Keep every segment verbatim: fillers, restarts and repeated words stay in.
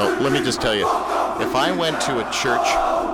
So let me just tell you, if I went to a church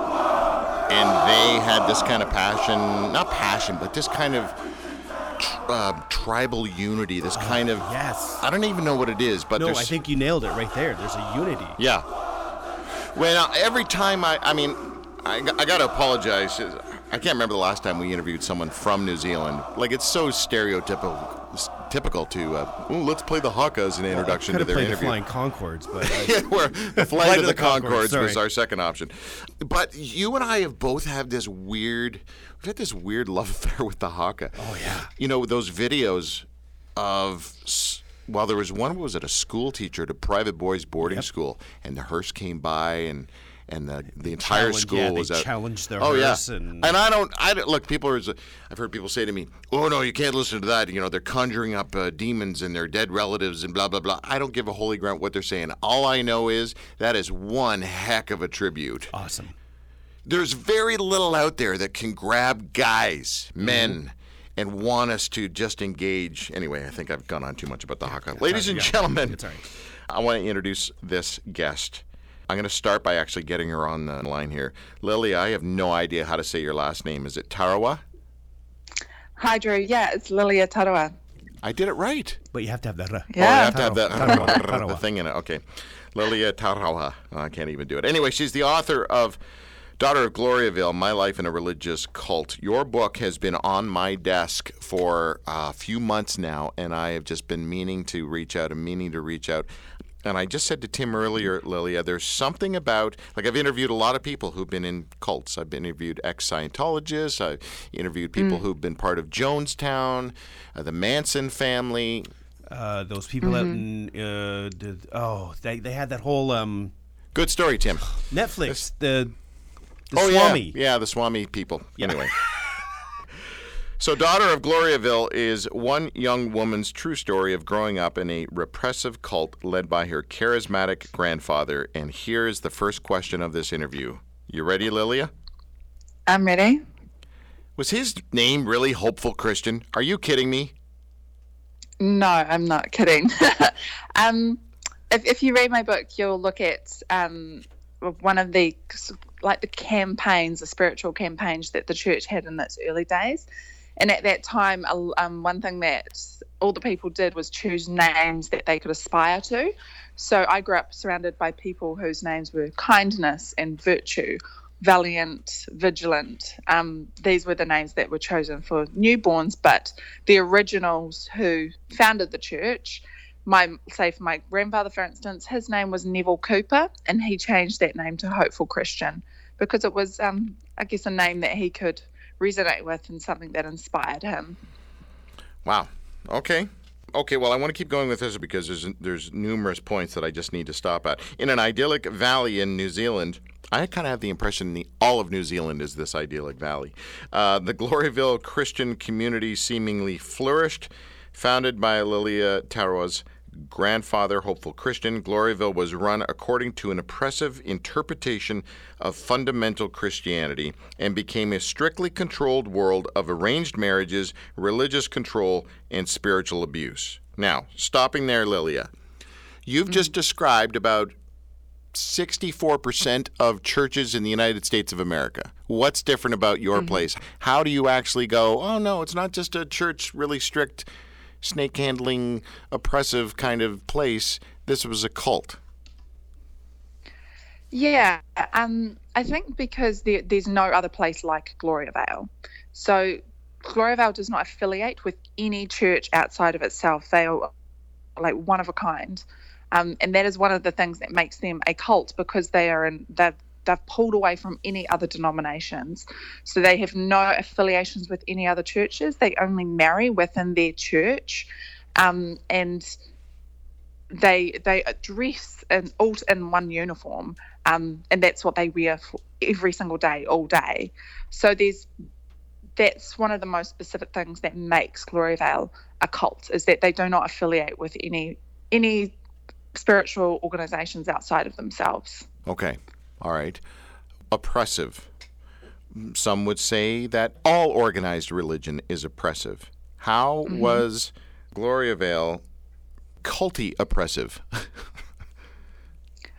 and they had this kind of passion, not passion, but this kind of uh, tribal unity, this kind of, yes. I don't even know what it is, but No, there's... I think you nailed it right there. There's a unity. Yeah. Well, every time I, I mean, I, I got to apologize. I can't remember the last time we interviewed someone from New Zealand. Like, it's so stereotypical typical to, uh, ooh, let's play the haka as an introduction well, to their the interview. Flying Concords, but I, yeah, where the flight, flight of the, the Concords, Concords was our second option. But you and I have both had this weird, we've had this weird love affair with the haka. Oh yeah. You know, those videos of, well, there was one, was it a school teacher at a private boys boarding yep. school, and the hearse came by, and and the the entire Challenge, school yeah, was they out. challenged their oh hearse yeah, and... and I don't, I don't look. People are, I've heard people say to me, "Oh no, you can't listen to that. You know, they're conjuring up uh, demons and their dead relatives and blah blah blah." I don't give a holy ground what they're saying. All I know is that is one heck of a tribute. Awesome. There's very little out there that can grab guys, men. Mm-hmm. And want us to just engage. Anyway, I think I've gone on too much about the haka. It's Ladies right, and yeah. gentlemen, it's right. I want to introduce this guest. I'm going to start by actually getting her on the line here. Lily, I have no idea how to say your last name. Is it Tarawa? Hi, Drew. Yeah, it's Lilia Tarawa. I did it right. But you have to have that. Uh, yeah. Oh, I have to have that Tarawa, Tarawa. the thing in it. Okay. Lilia Tarawa. Oh, I can't even do it. Anyway, she's the author of Daughter of Gloriaville, My Life in a Religious Cult. Your book has been on my desk for a few months now, and I have just been meaning to reach out and meaning to reach out. And I just said to Tim earlier, Lilia, there's something about, like I've interviewed a lot of people who've been in cults. I've been interviewed ex-Scientologists. I've interviewed people mm. who've been part of Jonestown, uh, the Manson family. Uh, those people mm-hmm. that, uh, did, oh, they they had that whole... Um, Good story, Tim. Netflix, this, the... The oh, Swami. Yeah. yeah, the Swami people. Yeah. Anyway. So Daughter of Gloriaville is one young woman's true story of growing up in a repressive cult led by her charismatic grandfather. And here is the first question of this interview. You ready, Lilia? I'm ready. Was his name really Hopeful Christian? Are you kidding me? No, I'm not kidding. um, if, if you read my book, you'll look at um, one of the... like the campaigns, the spiritual campaigns that the church had in its early days. And at that time, um, one thing that all the people did was choose names that they could aspire to. So I grew up surrounded by people whose names were kindness and virtue, valiant, vigilant. Um, these were the names that were chosen for newborns, but the originals who founded the church, My, say for my grandfather, for instance, his name was Neville Cooper, and he changed that name to Hopeful Christian because it was, um, I guess, a name that he could resonate with and something that inspired him. Wow. Okay. Okay, well, I want to keep going with this because there's there's numerous points that I just need to stop at. In an idyllic valley in New Zealand, I kind of have the impression the all of New Zealand is this idyllic valley. Uh, the Gloriaville Christian community seemingly flourished. Founded by Lilia Tarawa's grandfather, Hopeful Christian, Gloriaville was run according to an oppressive interpretation of fundamental Christianity and became a strictly controlled world of arranged marriages, religious control, and spiritual abuse. Now, stopping there, Lilia, you've mm-hmm. just described about sixty-four percent of churches in the United States of America. What's different about your mm-hmm. place? How do you actually go, oh, no, it's not just a church, really strict snake handling, oppressive kind of place. This was a cult. Yeah, um, I think because there, there's no other place like Gloriaville. So Gloriaville does not affiliate with any church outside of itself. They are like one of a kind. Um, and that is one of the things that makes them a cult because they are in, they've They've pulled away from any other denominations. So they have no affiliations with any other churches. They only marry within their church. Um, and they they dress in, all in one uniform. Um, and that's what they wear for every single day, all day. So there's that's one of the most specific things that makes Gloriaville a cult, is that they do not affiliate with any any spiritual organizations outside of themselves. Okay. All right. Oppressive. Some would say that all organized religion is oppressive. How mm-hmm. was Gloriaville culty oppressive?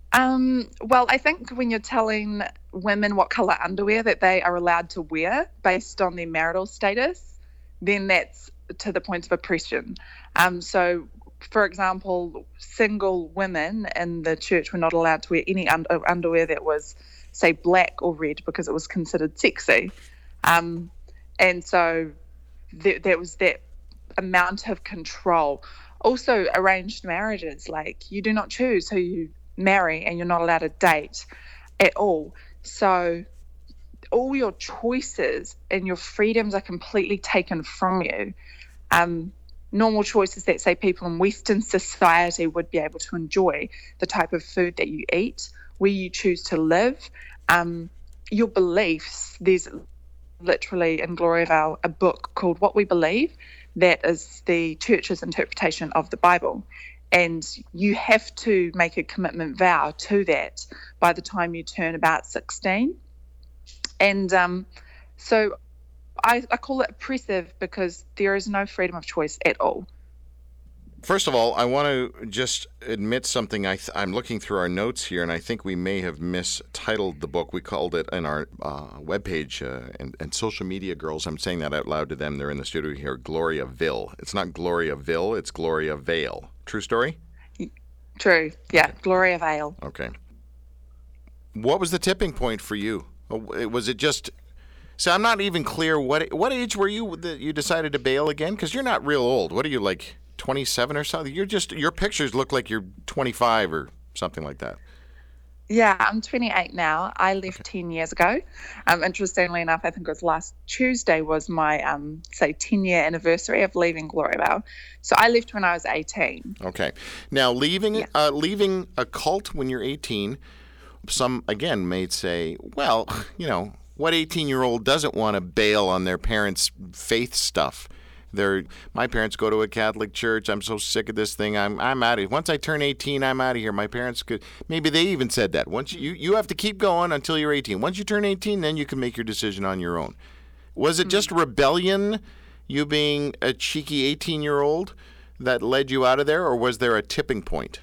Um, well, I think when you're telling women what color underwear that they are allowed to wear based on their marital status, then that's to the point of oppression. Um, so, for example, single women in the church were not allowed to wear any un- underwear that was, say, black or red because it was considered sexy. Um, and so th- there was that amount of control. Also, arranged marriages, like you do not choose who you marry and you're not allowed to date at all. So all your choices and your freedoms are completely taken from you. Um, normal choices that, say, people in Western society would be able to enjoy, the type of food that you eat, where you choose to live, um, your beliefs. There's literally in Gloriavale a book called What We Believe that is the church's interpretation of the Bible. And you have to make a commitment vow to that by the time you turn about sixteen. And um, so I, I call it oppressive because there is no freedom of choice at all. First of all, I want to just admit something. I th- I'm looking through our notes here, and I think we may have mistitled the book. We called it in our uh, webpage uh, and, and social media girls. I'm saying that out loud to them. They're in the studio here. Gloriaville. It's not Gloriaville. It's Gloriavale. True story? True. Yeah. Gloriavale. Okay. What was the tipping point for you? Was it just... So I'm not even clear. What what age were you that you decided to bail again? Because you're not real old. What are you, like twenty-seven or something? You're just, your pictures look like you're twenty-five or something like that. Yeah, I'm twenty-eight now. I left okay. ten years ago. Um, interestingly enough, I think it was last Tuesday was my, um, say, ten-year anniversary of leaving Gloriavale. So I left when I was eighteen. Okay. Now, leaving yeah. uh, leaving a cult when you're eighteen, some, again, may say, well, you know, what eighteen-year-old doesn't want to bail on their parents' faith stuff? They're, my parents go to a Catholic church. I'm so sick of this thing. I'm I'm out of here. Once I turn eighteen, I'm out of here. My parents could, maybe they even said that. Once you, you have to keep going until you're eighteen. Once you turn eighteen, then you can make your decision on your own. Was it just rebellion, you being a cheeky eighteen-year-old, that led you out of there, or was there a tipping point?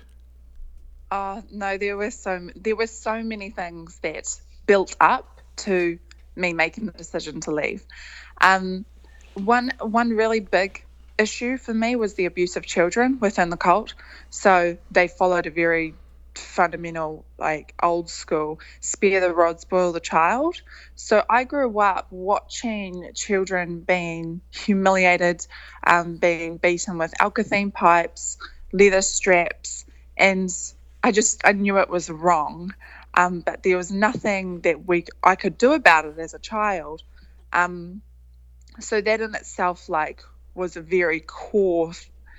Oh, no, there were so there were so many things that built up to me making the decision to leave. Um, one one really big issue for me was the abuse of children within the cult. So they followed a very fundamental, like old school, spare the rod, spoil the child. So I grew up watching children being humiliated, um, being beaten with alkathene pipes, leather straps, and I just I knew it was wrong. Um, but there was nothing that we I could do about it as a child. Um, so that in itself, like, was a very core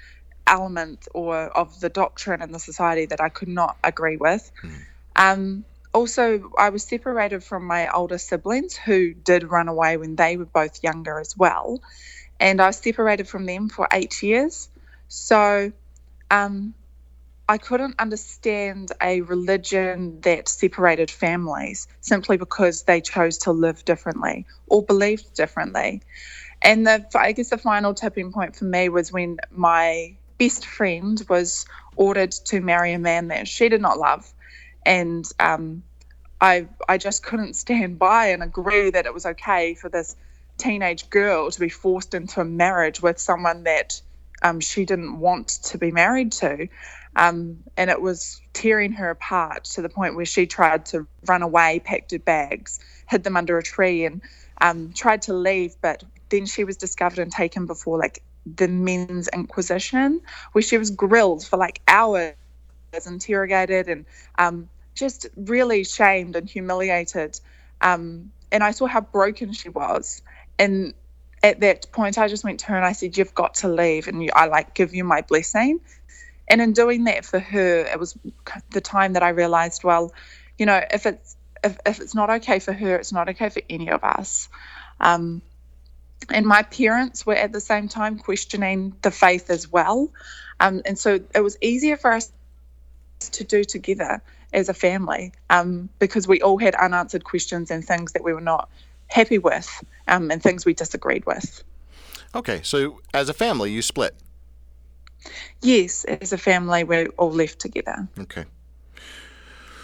element or of the doctrine and the society that I could not agree with. Mm. Um, also, I was separated from my older siblings who did run away when they were both younger as well, and I was separated from them for eight years. So, um, I couldn't understand a religion that separated families simply because they chose to live differently or believed differently. And the, I guess the final tipping point for me was when my best friend was ordered to marry a man that she did not love. And um, I, I just couldn't stand by and agree that it was okay for this teenage girl to be forced into a marriage with someone that um, she didn't want to be married to. Um, and it was tearing her apart to the point where she tried to run away, packed her bags, hid them under a tree, and um, tried to leave. But then she was discovered and taken before, like, the Men's Inquisition, where she was grilled for like hours, interrogated, and um, just really shamed and humiliated. Um, and I saw how broken she was. And at that point, I just went to her and I said, "You've got to leave, and you, I like give you my blessing." And in doing that for her, it was the time that I realized, well, you know, if it's if, if it's not okay for her, it's not okay for any of us. Um, and my parents were at the same time questioning the faith as well. Um, and so it was easier for us to do together as a family um, because we all had unanswered questions and things that we were not happy with um, and things we disagreed with. Okay, so as a family, you split. Yes, as a family, we all left together. Okay.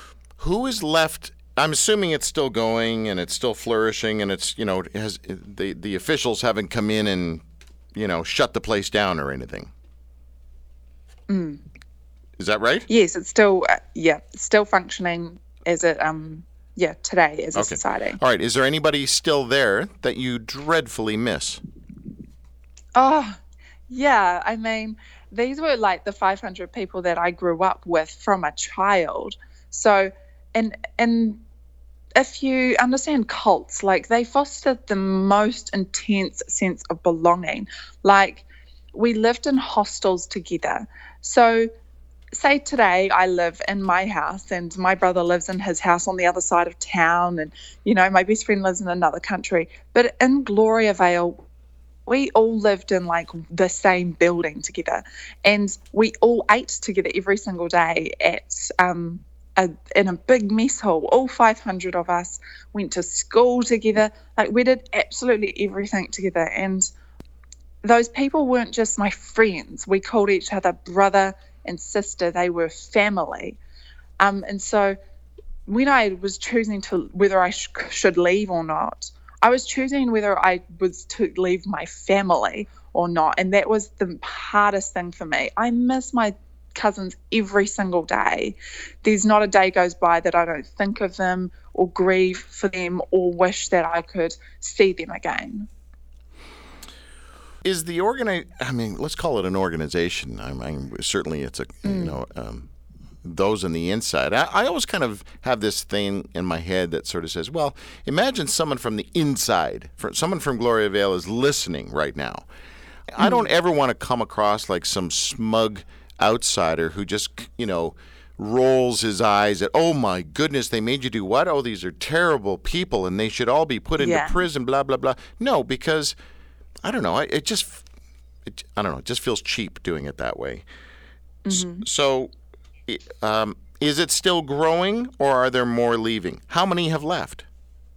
who is left? I'm assuming it's still going and it's still flourishing, and it's you know it has the the officials haven't come in and you know shut the place down or anything. Mm. Is that right? Yes, it's still uh, yeah, it's still functioning as it um yeah today as a Okay. society. All right. Is there anybody still there that you dreadfully miss? Oh, yeah. I mean, these were like the five hundred people that I grew up with from a child. So, and and if you understand cults, like they fostered the most intense sense of belonging. Like we lived in hostels together. So, say today I live in my house and my brother lives in his house on the other side of town, and you know my best friend lives in another country. But in Gloriavale, we all lived in like the same building together, and we all ate together every single day at um a, in a big mess hall. All five hundred of us went to school together. Like we did absolutely everything together, and those people weren't just my friends. We called each other brother and sister. They were family. Um, and so when I was choosing to whether I sh- should leave or not, I was choosing whether I was to leave my family or not. And that was the hardest thing for me. I miss my cousins every single day. There's not a day goes by that I don't think of them or grieve for them or wish that I could see them again. Is the organi- I mean, let's call it an organization. I mean, certainly it's a, mm. you know, um, those on the inside. I, I always kind of have this thing in my head that sort of says, well, imagine someone from the inside, for, someone from Gloriavale is listening right now. Mm. I don't ever want to come across like some smug outsider who just, you know, rolls his eyes at, oh my goodness, they made you do what? Oh, these are terrible people and they should all be put into yeah. prison, blah, blah, blah. No, because I don't know. It just, it, I don't know. It just feels cheap doing it that way. Mm-hmm. So, um, is it still growing, or are there more leaving? How many have left?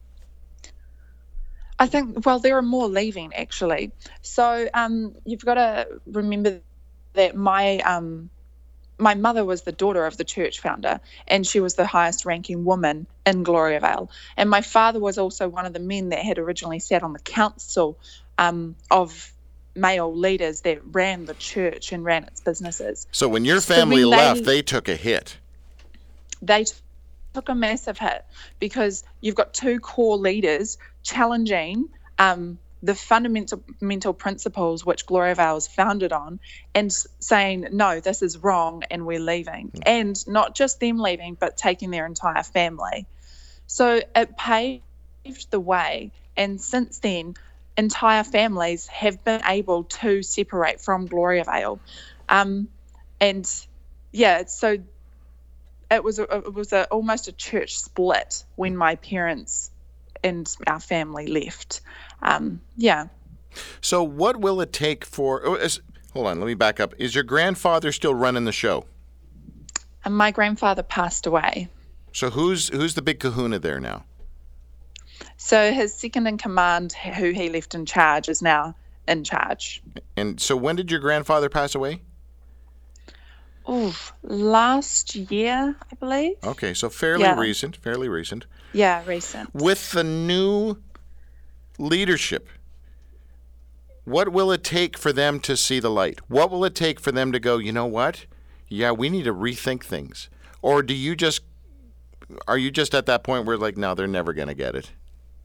I think, well, there are more leaving, actually. So, um, you've got to remember that my um, my mother was the daughter of the church founder, and she was the highest-ranking woman in Gloriavale. And my father was also one of the men that had originally sat on the council Um, of male leaders that ran the church and ran its businesses. So when your family so when left, they, they took a hit. They t- took a massive hit because you've got two core leaders challenging um, the fundamental mental principles which Gloriavale is founded on, and saying, no, this is wrong and we're leaving. Mm. And not just them leaving, but taking their entire family. So it paved the way. And since then, entire families have been able to separate from Gloriavale. Um, and yeah, so it was a, it was a, almost a church split when my parents and our family left. Um, yeah. So what will it take for, oh, is, hold on, let me back up. Is your grandfather still running the show? And my grandfather passed away. So who's who's the big kahuna there now? So his second in command, who he left in charge, is now in charge. And so when did your grandfather pass away? Ooh, last year, I believe. Okay, so fairly yeah. recent, fairly recent. Yeah, recent. With the new leadership, what will it take for them to see the light? What will it take for them to go, you know what? Yeah, we need to rethink things. Or do you just, are you just at that point where like, no, they're never going to get it?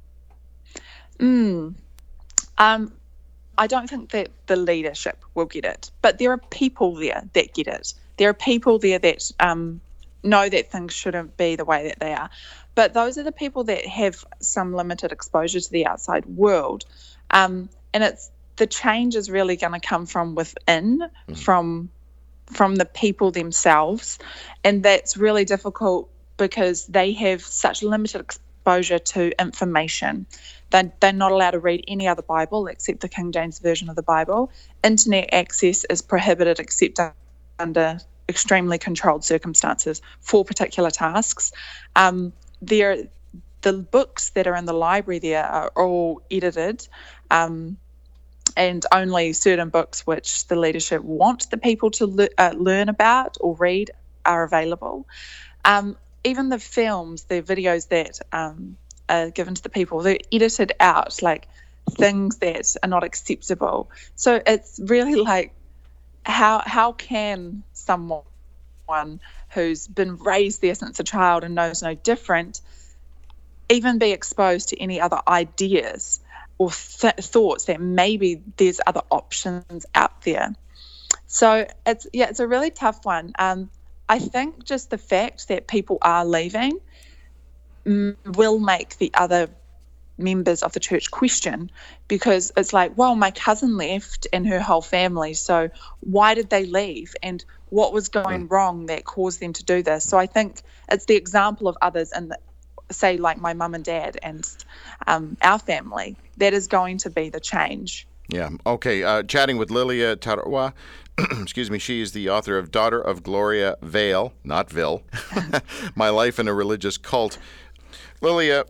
Mm. Um, I don't think that the leadership will get it, but there are people there that get it. There are people there that um, know that things shouldn't be the way that they are. But those are the people that have some limited exposure to the outside world. Um, and it's the change is really going to come from within, mm-hmm. from from the people themselves. And that's really difficult because they have such limited exposure to information. They're, they're not allowed to read any other Bible except the King James Version of the Bible. Internet access is prohibited except under extremely controlled circumstances for particular tasks. Um, there, the books that are in the library there are all edited, um, and only certain books which the leadership want the people to le- uh, learn about or read are available. Um, even the films, the videos that um, are given to the people, they're edited out, like things that are not acceptable. So it's really like, how how can someone who's been raised there since a child and knows no different even be exposed to any other ideas or th- thoughts that maybe there's other options out there? So it's yeah, it's a really tough one. Um, I think just the fact that people are leaving mm, will make the other members of the church question, because it's like, well, my cousin left and her whole family, so why did they leave, and what was going wrong that caused them to do this? So I think it's the example of others, and say like my mum and dad and um, our family, that is going to be the change. Yeah. Okay. Uh, chatting with Lilia Tarawa. Excuse me. She is the author of Daughter of Gloria Vale, not Ville, My Life in a Religious Cult. Lilia,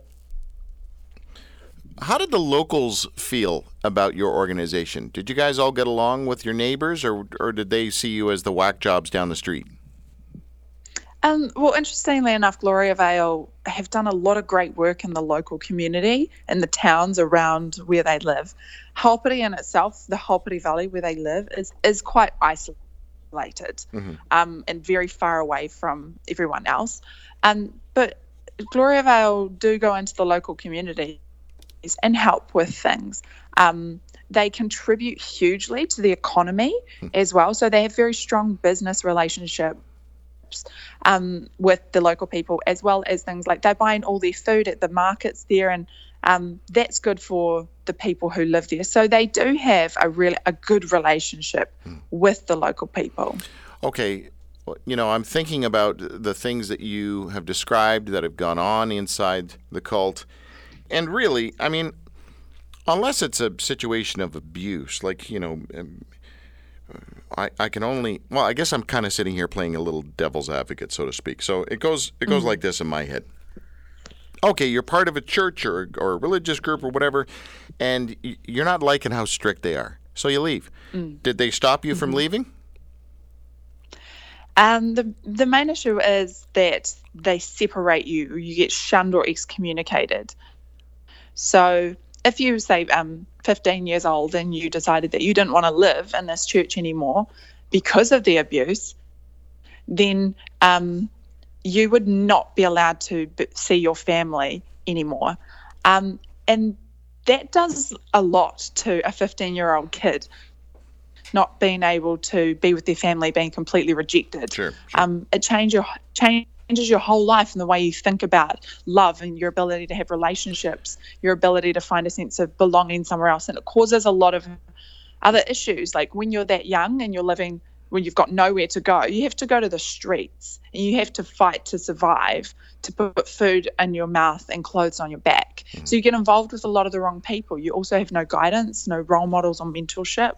how did the locals feel about your organization? Did you guys all get along with your neighbors, or or did they see you as the whack jobs down the street? Um, well, interestingly enough, Gloria Vale have done a lot of great work in the local community and the towns around where they live. Hauperi in itself, the Hauperi Valley where they live, is, is quite isolated mm-hmm. um, and very far away from everyone else. Um, but Gloria Vale do go into the local communities and help with things. Um, they contribute hugely to the economy mm-hmm. as well. So they have very strong business relationships Um, with the local people, as well as things like they're buying all their food at the markets there, and um, that's good for the people who live there. So they do have a really a good relationship hmm. with the local people. Okay, you know, I'm thinking about the things that you have described that have gone on inside the cult, and really, I mean, unless it's a situation of abuse, like, you know, I, I can only, well, I guess I'm kind of sitting here playing a little devil's advocate, so to speak. So it goes it goes mm-hmm. like this in my head. Okay, you're part of a church or, or a religious group or whatever, and you're not liking how strict they are, so you leave. Mm. Did they stop you mm-hmm. from leaving? Um, the the main issue is that they separate you. You get shunned or excommunicated. So if you say um, fifteen years old and you decided that you didn't want to live in this church anymore because of the abuse, then um, you would not be allowed to b- see your family anymore. Um, and that does a lot to a fifteen-year-old kid, not being able to be with their family, being completely rejected. Sure, sure. Um, it change your, changes your whole life and the way you think about love and your ability to have relationships, your ability to find a sense of belonging somewhere else. And it causes a lot of other issues. Like when you're that young and you're living, when you've got nowhere to go, you have to go to the streets and you have to fight to survive, to put food in your mouth and clothes on your back. Mm-hmm. So you get involved with a lot of the wrong people. You also have no guidance, no role models or mentorship.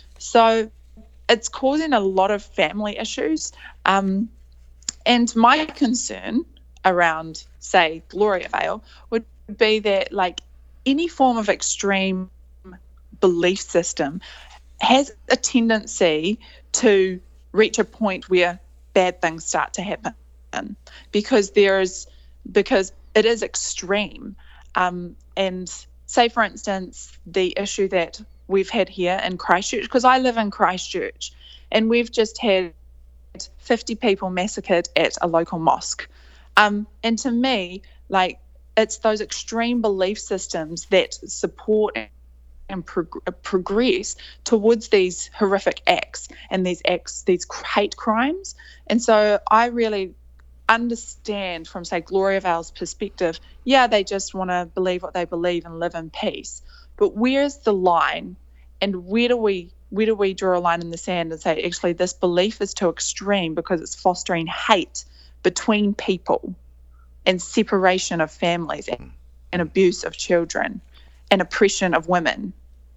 So it's causing a lot of family issues. Um, and my concern around, say, Gloria Vale would be that, like, any form of extreme belief system has a tendency to reach a point where bad things start to happen, because there's because it is extreme. Um, and say, for instance, the issue that we've had here in Christchurch, because I live in Christchurch, and we've just had fifty people massacred at a local mosque. Um, and to me, like, it's those extreme belief systems that support and prog- progress towards these horrific acts and these acts, these hate crimes. And so I really understand from, say, Gloria Vale's perspective, yeah, they just want to believe what they believe and live in peace. But where's the line, and where do we where do we draw a line in the sand and say, actually, this belief is too extreme because it's fostering hate between people and separation of families and, and abuse of children and oppression of women?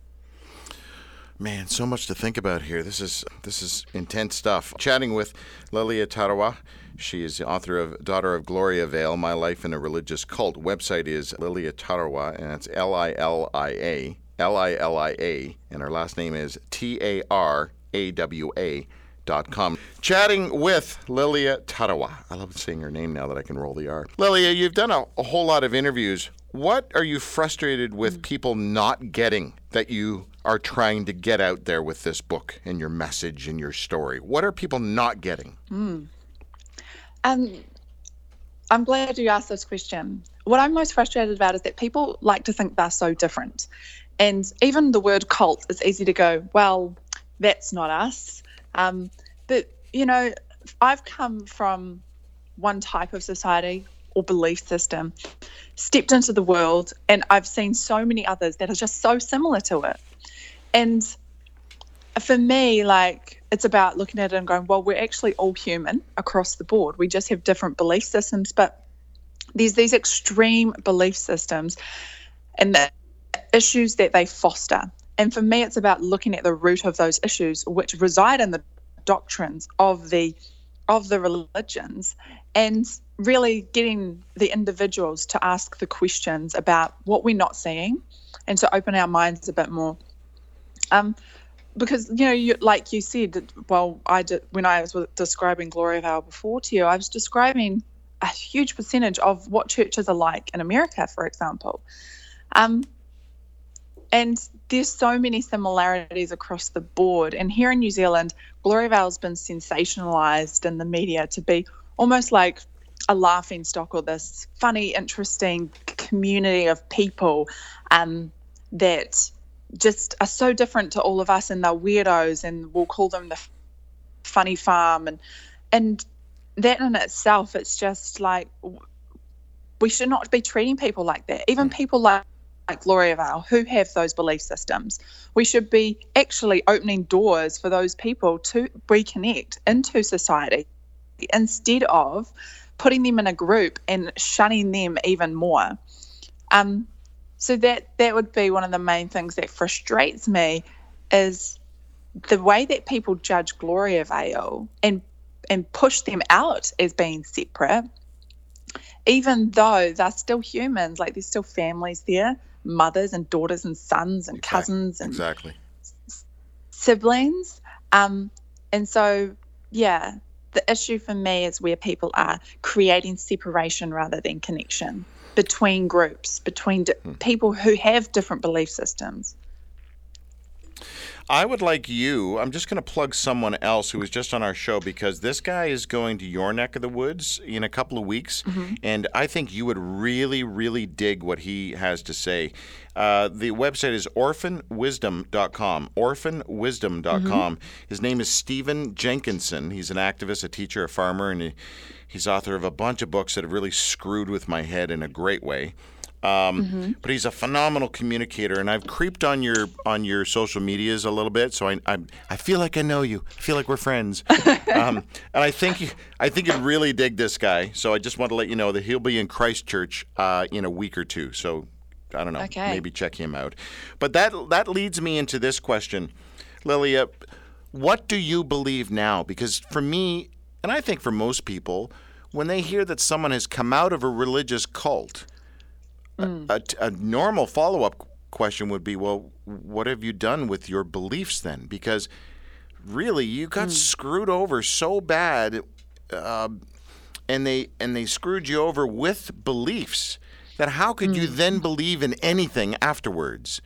Man, so much to think about here. This is this is intense stuff. Chatting with Lilia Tarawa. She is the author of Daughter of Gloria Vale, My Life in a Religious Cult. Website is Lilia Tarawa, and it's L I L I A, L I L I A, and her last name is T A R A W A dot com. Chatting with Lilia Tarawa. I love saying her name now that I can roll the R. Lilia, you've done a, a whole lot of interviews. What are you frustrated with people not getting that you are trying to get out there with this book and your message and your story? What are people not getting? Mm. Um, I'm glad you asked this question. What I'm most frustrated about is that people like to think they're so different. And even the word cult, it's easy to go, well, that's not us. Um, but, you know, I've come from one type of society or belief system, stepped into the world, and I've seen so many others that are just so similar to it. And for me, like, it's about looking at it and going, well, we're actually all human across the board. We just have different belief systems, but there's these extreme belief systems and the issues that they foster. And for me, it's about looking at the root of those issues, which reside in the doctrines of the of the religions, and really getting the individuals to ask the questions about what we're not seeing, and to open our minds a bit more. Um, because you know, you, like you said, well, I did when I was describing Gloriavale before to you, I was describing a huge percentage of what churches are like in America, for example. Um, And there's so many similarities across the board. And here in New Zealand, Gloriavale's been sensationalized in the media to be almost like a laughing stock, or this funny, interesting community of people um, that just are so different to all of us, and they're weirdos, and we'll call them the funny farm. And, and that in itself, it's just like, we should not be treating people like that. Even people like like Gloriavale, who have those belief systems. We should be actually opening doors for those people to reconnect into society instead of putting them in a group and shunning them even more. Um, so that that would be one of the main things that frustrates me, is the way that people judge Gloriavale and and push them out as being separate, even though they're still humans. Like, there's still families there, mothers and daughters and sons and Exactly. cousins and Exactly. siblings. Um, and so, yeah, the issue for me is where people are creating separation rather than connection between groups, between di- Hmm. people who have different belief systems. I would like you, I'm just going to plug someone else who was just on our show, because this guy is going to your neck of the woods in a couple of weeks, Mm-hmm. and I think you would really, really dig what he has to say. Uh, the website is orphan wisdom dot com, orphan wisdom dot com. Mm-hmm. His name is Stephen Jenkinson. He's an activist, a teacher, a farmer, and he, he's author of a bunch of books that have really screwed with my head in a great way. Um, mm-hmm. But he's a phenomenal communicator, and I've creeped on your on your social medias a little bit, so I I, I feel like I know you. I feel like we're friends, um, and I think you, I think you'd really dig this guy. So I just want to let you know that he'll be in Christchurch uh, in a week or two. So I don't know, Okay. maybe check him out. But that that leads me into this question, Lilia. What do you believe now? Because for me, and I think for most people, when they hear that someone has come out of a religious cult, Mm. A, a normal follow-up question would be, well, what have you done with your beliefs then? Because really, you got mm. screwed over so bad, uh, and they and they screwed you over with beliefs, that how could mm. you then believe in anything afterwards?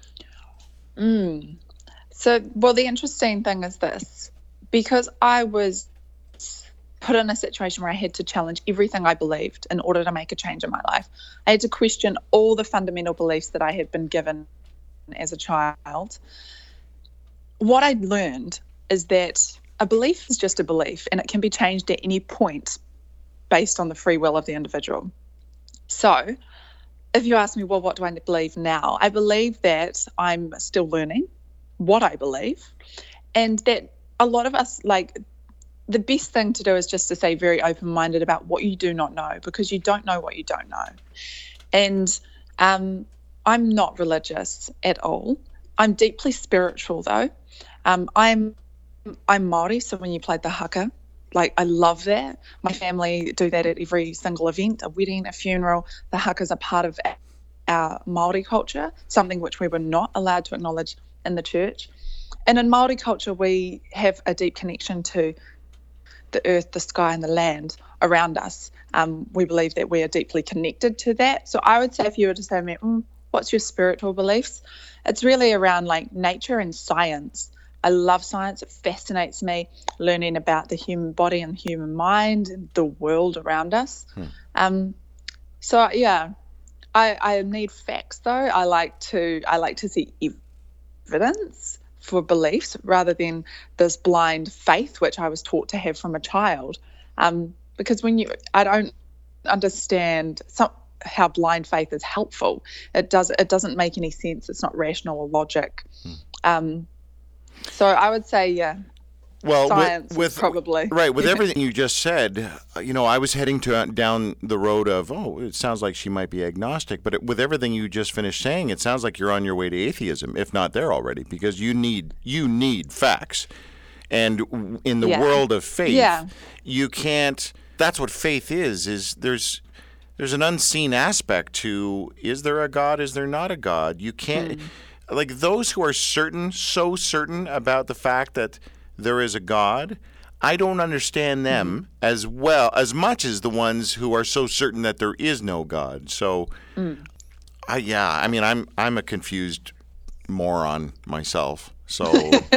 Mm. So, well, the interesting thing is this. Because I was put in a situation where I had to challenge everything I believed in order to make a change in my life. I had to question all the fundamental beliefs that I had been given as a child. What I learned is that a belief is just a belief, and it can be changed at any point based on the free will of the individual. So if you ask me, well, what do I believe now? I believe that I'm still learning what I believe, and that a lot of us, like, the best thing to do is just to stay very open-minded about what you do not know, because you don't know what you don't know. And um, I'm not religious at all. I'm deeply spiritual, though. Um, I'm I'm Māori, so when you played the haka, like, I love that. My family do that at every single event, a wedding, a funeral. The haka's a part of our Māori culture, something which we were not allowed to acknowledge in the church. and in Māori culture, we have a deep connection to the earth, the sky, and the land around us. Um, we believe that we are deeply connected to that. So I would say, if you were to say to me, mm, what's your spiritual beliefs? It's really around like nature and science. I love science. It fascinates me, learning about the human body and human mind and the world around us. Hmm. Um, so yeah, I, I need facts though. I like to I like to see evidence for beliefs rather than this blind faith, which I was taught to have from a child. Um, because when you, I don't understand some, how blind faith is helpful. It does it doesn't make any sense. It's not rational or logic. Hmm. Um, So I would say, yeah, well, science with, with probably. Right, with everything you just said, uh, you know, I was heading to uh, down the road of, oh, it sounds like she might be agnostic. But it, with everything you just finished saying, it sounds like you're on your way to atheism, if not there already, because you need you need facts. And in the yeah. world of faith, yeah. you can't. That's what faith is. Is there's there's an unseen aspect to, is there a God? Is there not a God? You can't. Hmm. Like those who are certain, so certain about the fact that there is a God, I don't understand them mm-hmm. as well, as much as the ones who are so certain that there is no God. So, mm. I, yeah, I mean, I'm I'm a confused moron myself. So,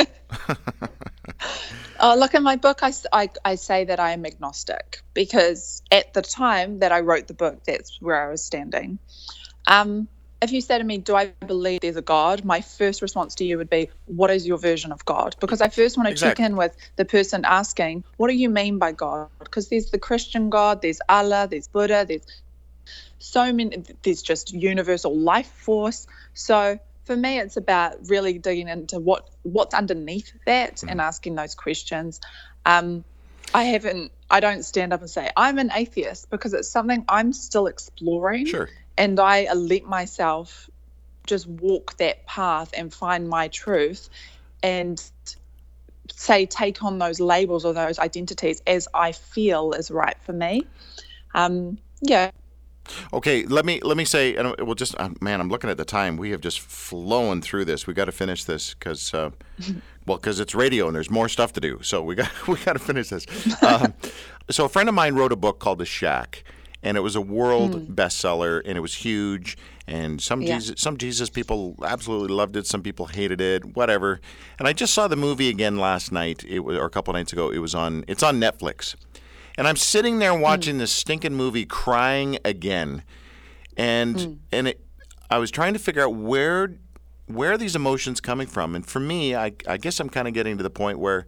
oh, look, in my book, I, I, I say that I am agnostic because at the time that I wrote the book, that's where I was standing. Um. If you say to me, do I believe there's a God? My first response to you would be, what is your version of God? Because I first want to exactly. check in with the person asking, what do you mean by God? Because there's the Christian God, there's Allah, there's Buddha, there's so many, there's just universal life force. So for me, it's about really digging into what what's underneath that mm. and asking those questions. Um, I haven't, I don't stand up and say, I'm an atheist, because it's something I'm still exploring. Sure. And I let myself just walk that path and find my truth and say, take on those labels or those identities as I feel is right for me. Um, yeah. Okay, let me let me say, and we'll just, uh, man, I'm looking at the time. We have just flown through this. We got to finish this because, uh, well, because it's radio and there's more stuff to do. So we got we got to finish this. Um, so a friend of mine wrote a book called The Shack. And it was a world mm. bestseller, and it was huge. And some yeah. Jesus, some Jesus people absolutely loved it. Some people hated it. Whatever. And I just saw the movie again last night, it was, or a couple nights ago. It was on. It's on Netflix. And I'm sitting there watching mm. this stinking movie, crying again. And mm. and it, I was trying to figure out where where are these emotions coming from. And for me, I I guess I'm kind of getting to the point where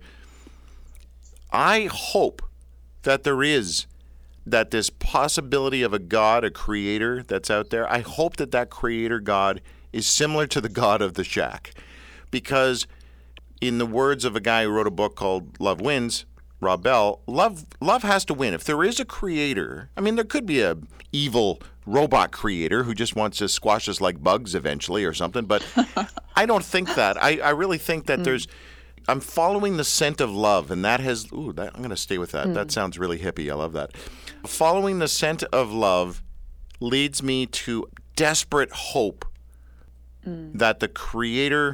I hope that there is. That this possibility of a God, a creator that's out there, I hope that that creator God is similar to the God of The Shack. Because in the words of a guy who wrote a book called Love Wins, Rob Bell, love love has to win. If there is a creator, I mean, there could be a evil robot creator who just wants to squash us like bugs eventually or something, but I don't think that. I, I really think that mm. there's I'm following the scent of love, and that has, ooh, that, I'm going to stay with that. Mm. That sounds really hippie. I love that. Following the scent of love leads me to desperate hope mm. that the creator,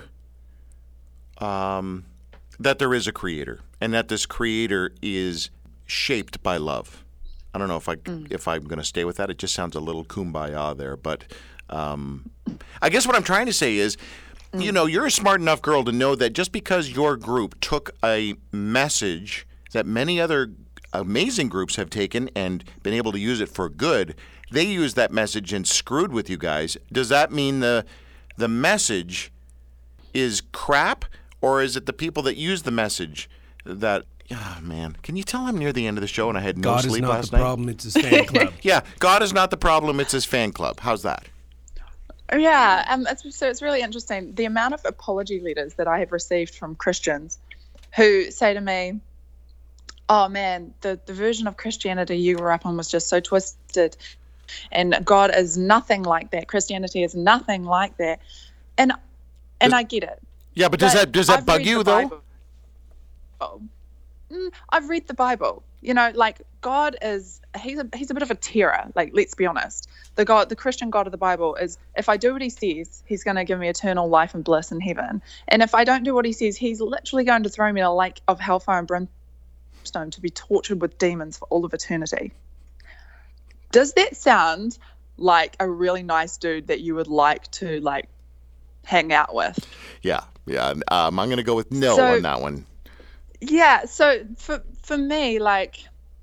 um, that there is a creator, and that this creator is shaped by love. I don't know if I mm. if I'm going to stay with that. It just sounds a little kumbaya there, but um, I guess what I'm trying to say is, you know, you're a smart enough girl to know that just because your group took a message that many other amazing groups have taken and been able to use it for good, they used that message and screwed with you guys. Does that mean the the message is crap, or is it the people that use the message that, oh, man, can you tell I'm near the end of the show and I had no God sleep last night? God is not the night? problem, it's his fan club. Yeah, God is not the problem, it's his fan club. How's that? Yeah, um, it's, so it's really interesting. The amount of apology letters that I have received from Christians who say to me, oh man, the, the version of Christianity you grew up on was just so twisted, and God is nothing like that. Christianity is nothing like that. And and does, I get it. Yeah, but does but that does that I've bug you, though? Oh. Mm, I've read the Bible. you know, like God is, he's a, he's a bit of a terror. Like, let's be honest. The God, the Christian God of the Bible is, if I do what he says, he's going to give me eternal life and bliss in heaven. And if I don't do what he says, he's literally going to throw me in a lake of hellfire and brimstone to be tortured with demons for all of eternity. Does that sound like a really nice dude that you would like to, like, hang out with? Yeah, yeah. Um, I'm going to go with no So- on that one. Yeah, so for for me, like,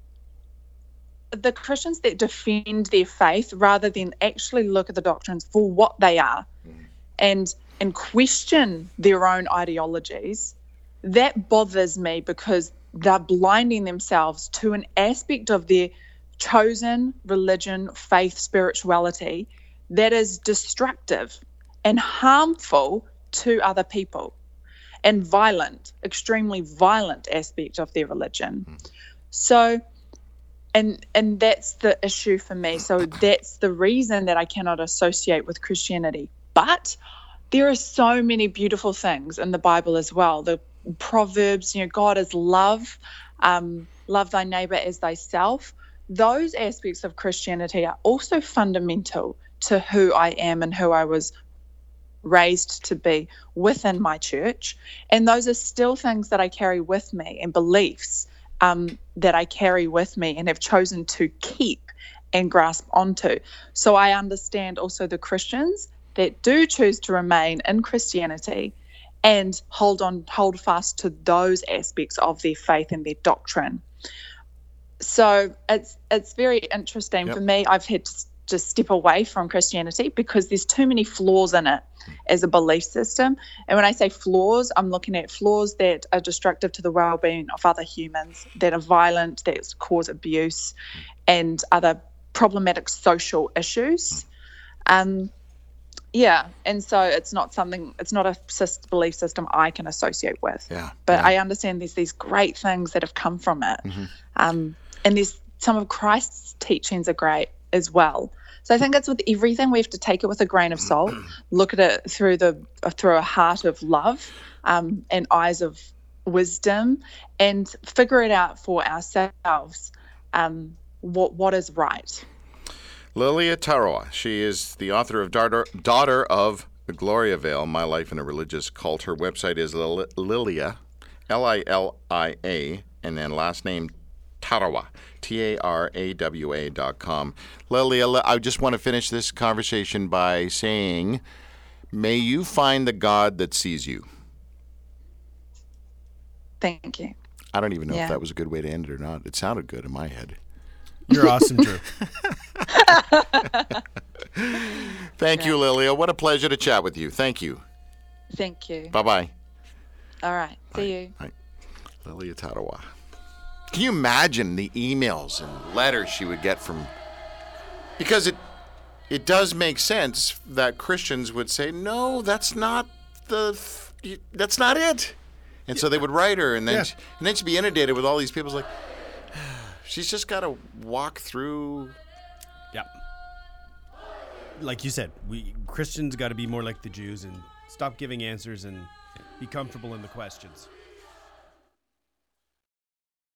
the Christians that defend their faith rather than actually look at the doctrines for what they are and and question their own ideologies, that bothers me because they're blinding themselves to an aspect of their chosen religion, faith, spirituality that is destructive and harmful to other people. And violent, extremely violent aspect of their religion. Mm. So, and and that's the issue for me. So that's the reason that I cannot associate with Christianity. But there are so many beautiful things in the Bible as well. The Proverbs, you know, God is love, um, love thy neighbor as thyself. Those aspects of Christianity are also fundamental to who I am and who I was raised to be within my church, and those are still things that I carry with me and beliefs um, that I carry with me and have chosen to keep and grasp onto. So I understand also the Christians that do choose to remain in Christianity and hold on, hold fast to those aspects of their faith and their doctrine. So it's it's very interesting. Yep. For me. I've had to just step away from Christianity because there's too many flaws in it as a belief system. And when I say flaws, I'm looking at flaws that are destructive to the well-being of other humans, that are violent, that cause abuse and other problematic social issues. Um, yeah, and so it's not something, it's not a belief system I can associate with. Yeah, but yeah. I understand there's these great things that have come from it. Mm-hmm. Um, and there's some of Christ's teachings are great as well. So I think it's with everything we have to take it with a grain of salt, look at it through the through a heart of love um, and eyes of wisdom, and figure it out for ourselves. Um, what what is right? Lilia Tarawa. She is the author of Daughter, Daughter of Gloriavale, My Life in a Religious Cult. Her website is Lil- Lilia, L I L I A, and then last name Tarawa, T A R A W A dot com. Lilia, I just want to finish this conversation by saying, may you find the God that sees you. Thank you. I don't even know Yeah. if that was a good way to end it or not. It sounded good in my head. You're awesome, Drew. Thank you, Lilia. What a pleasure to chat with you. Thank you. Thank you. Bye-bye. All right. See Bye. you. Bye. Lilia Tarawa. Can you imagine the emails and letters she would get from... Because it it does make sense that Christians would say, no, that's not the... That's not it. And so they would write her, and then, Yeah. she, and then she'd be inundated with all these people. It's like, she's just got to walk through... Yeah. Like you said, we Christians got to be more like the Jews and stop giving answers and be comfortable in the questions.